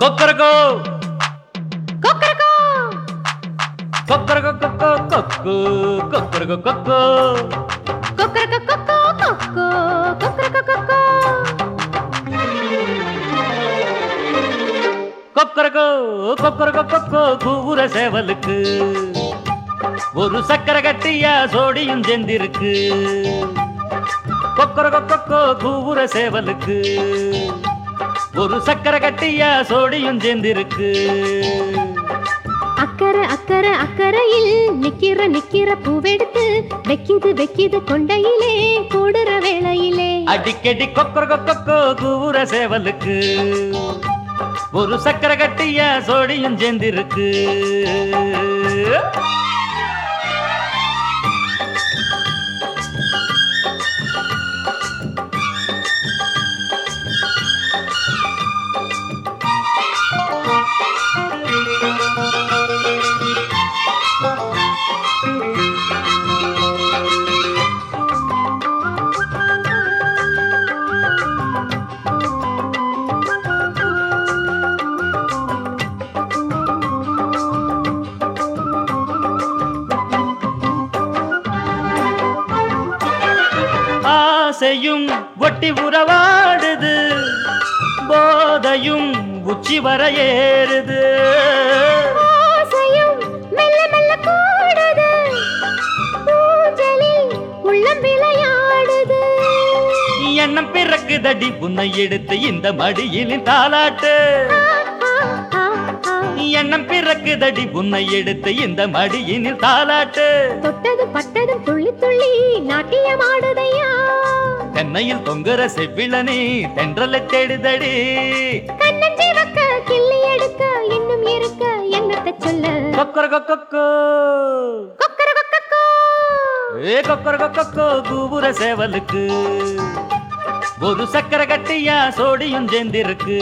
கொக்கரகோ கொக்கரகோ கொக்கரகோ கொக்கோ கொக்கோ கொக்கரகோ கொக்கோ கொக்கரகோ கொக்கோ கொக்கோ கொக்கரகோ கொக்கோ கொக்கரகோ கொக்கரகோ கொக்கோ கூவுற சேவலுக்கு ஒரு சக்கர கட்டியா சோடியும் செந்திருக்கு. கொக்கரகோ கொக்கோ கூவுற சேவலுக்கு ஒரு சக்கர கட்டியா சோடியும் செந்திருக்கு. அக்கறை அக்கறை அக்கறையில் நிக்கிற பூவெடுத்து வெக்கிது கொண்டையிலே கூடுற வேளையிலே அடிக்கடி கொக்கரகோ கொக்கோ கூவுற சேவலுக்கு ஒரு சக்கர கட்டியா சோடியும் செந்திருக்கு. ஆசையும் ஒட்டி உறவாடுது, போதையும் உச்சி வர ஏறுது. ஆசையும் மெல்ல மெல்ல கூடுது, ஊஞ்சலில் உள்ளம் விளையாடுது. எண்ணம் பிறக்குதடி உன்னை எடுத்து இந்த மடியில் தாலாட்டு. எண்ணம் பிறக்குதடி உன்னை எடுத்து இந்த மடியினில் தாலாட்டு. தொட்டது பட்டதும் துள்ளி துள்ளி நாட்டியமாடுதையா, தென்னையில் தொங்குற செவ்விளனே தென்றலை தேடுதடி. கண்ணஞ்சி வக்க கிள்ளி எடுக்க இன்னும் இருக்க என்னத்தை சொல்ல. கொக்கரகோ கொக்கோ கொக்கரகோ கொக்கோ ஏ கொக்கரகோ கொக்கோ கூவுற சேவலுக்கு ஒரு சக்கர கட்டியா சோடியும் செந்திருக்கு.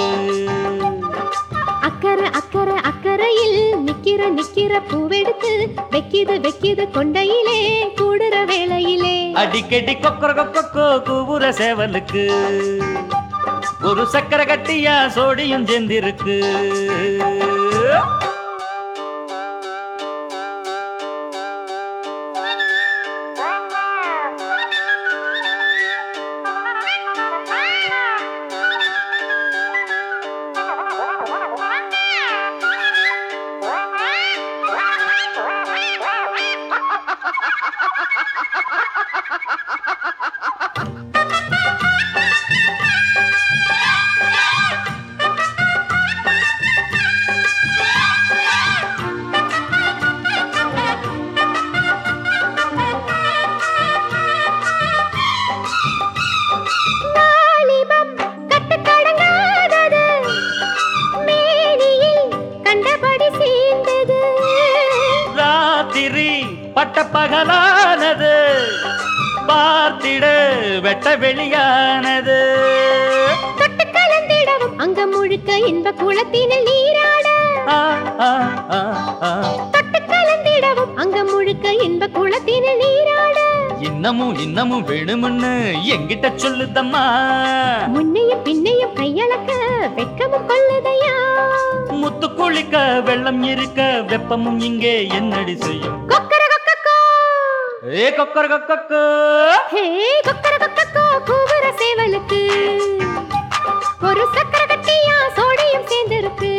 அக்கறை அக்கறை அக்கறையில் நிக்கிற பூவெடுத்து வெக்கிது கொண்டையிலே கூடுற வேளையிலே அடிக்கடி கொக்கரகோ கொக்கோ கூவுற சேவலுக்கு ஒரு சக்கர கட்டியா சோடியும் செந்திருக்கு. பட்ட பகலானது பார்த்திட வெட்ட வெளியானது. தொட்டு கலந்திடவும் அங்க முழுக்க இன்ப குளத்தினில் நீராட. தொட்டு கலந்திடவும் அங்க முழுக்க இன்ப குளத்தினில் நீராட. இன்னமும் வேணும்னு எங்கிட்ட சொல்லுதம்மா. முன்னையும் பின்னையும் கையளக்க வெட்கமும் கொள்ளுதையா. முத்து குளிக்க வெள்ளம் இருக்க வெப்பமும் இங்கே என்னடி செய்யும். ஏ கொக்கரகோ கொக்கோ ஹே கொக்கரகோ கொக்கோ கூவுற சேவலுக்கு ஒரு சக்கர கட்டியா சோடியும் சேர்ந்திருக்கு.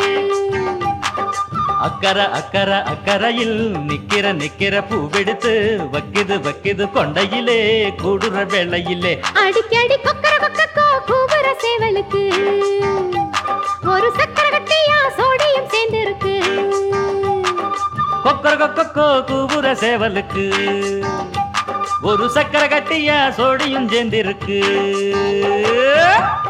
அக்கறை அக்கறை அக்கறையில் நிக்கிற பூவெடுத்து வக்கிது கொண்டையிலே கூடுற வேளையிலே அடிக்கடி கொக்கரகோ கொக்கோ கூவுற சேவலுக்கு ஒரு சக்கர கட்டியா சோடியும் சேர்ந்திருக்கு. கொக்கரகோ கொக்கோ கூவுற சேவலுக்கு ஒரு சக்கர கட்டியா சோடியும் செந்திருக்கு.